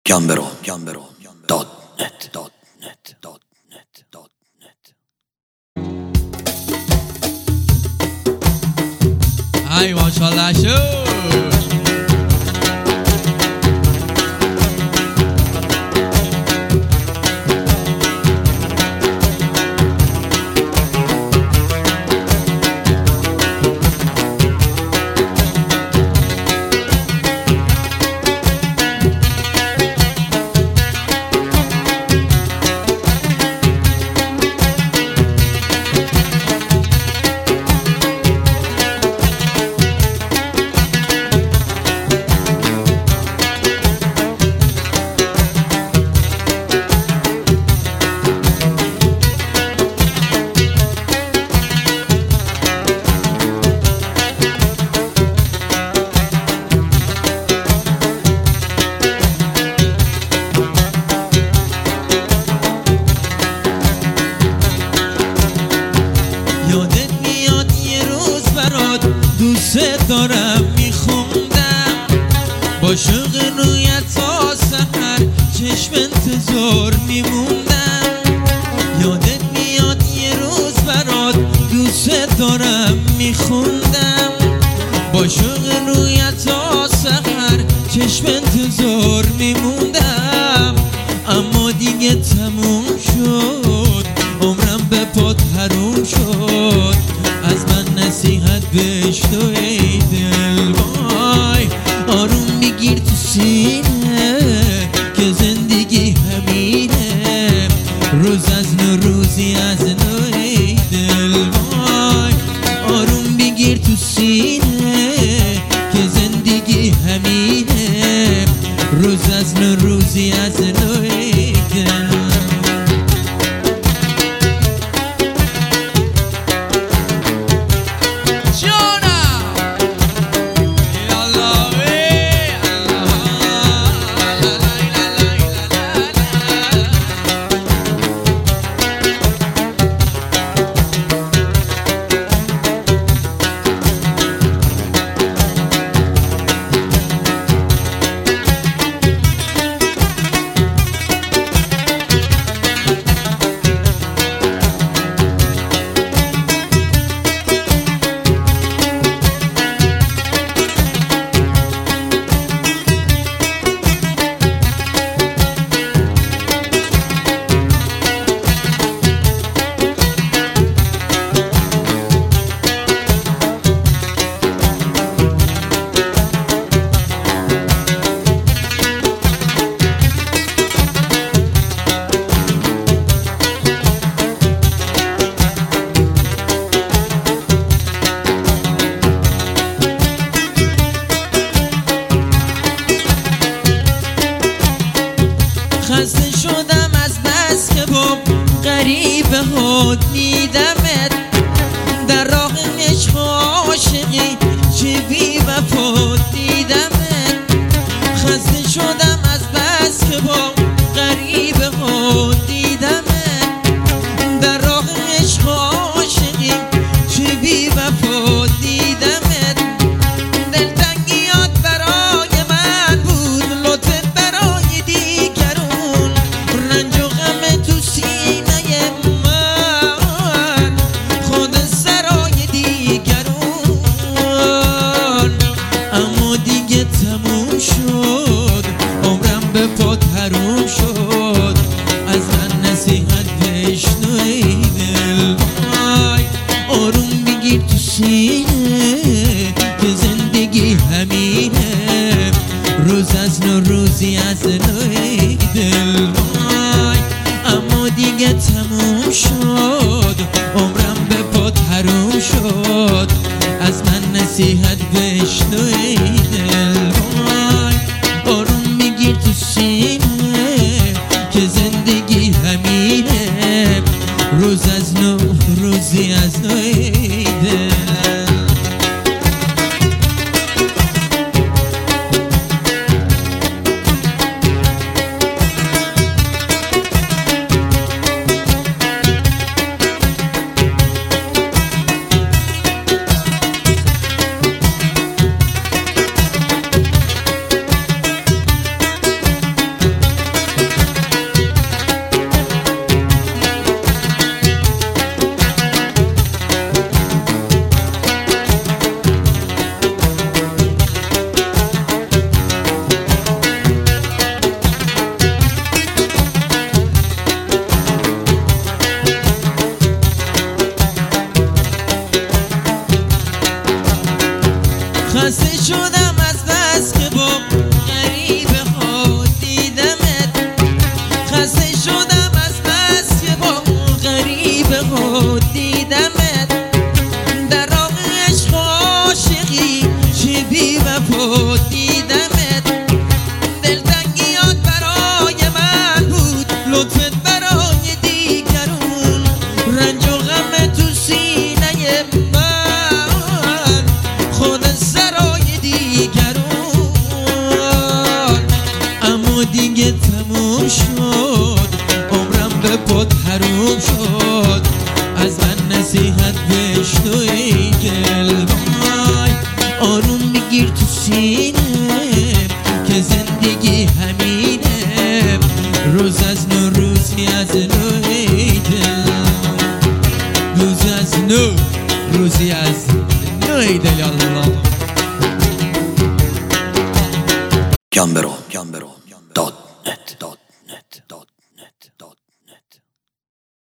ای ماشاءالله شو دوست دارم میخوندم با شوق رویت تا سحر چشم انتظار میموندم یادت میاد یه روز برات دوست دارم میخوندم با شوق رویت تا سحر چشم انتظار میموندم اما دیگه تموم شد عمرم به پات حروم شد از من نصیحت بشنو ای دل وای آروم بگیر تو سینه که زندگی همینه روز از نو روزی از نو ای دل وای آروم بگیر تو سینه که زندگی همینه روز از نو روزی از نو ای دل خسته شدم از بس که با غریبه ها دیدمت در راه عشق و عاشقی چه بی وفا دیدمت خسته شدم از بس که با غریبه ها دیدمت در راه عشق و عاشقی چه بی وفا دیدمت دلتنگیات برای من بود لطفت برای دیگرون رنج و غم تو سینه من خود سرای دیگرون اما دیگه تموم شد عمرم به پات حروم شد از من نصیحت بشنو ای دل وای آروم بگیر تو سینه که زندگی همینه روز از نو روزی از نو ای دل وای اما دیگه تموم شد عمرم به پات حروم شد از من نصیحت بشنو ای دل وای آروم بگیر تو سینه که زندگی همینه روز از نو روزی از نو ای دل تموم شد عمرم به پات حروم شد از من نصیحت بشنو ای دل وای آروم بگیر تو سینه که زندگی همینه روز از نو روزی از نو ای دل روز از نو روزی از نو ای دل الله Gambero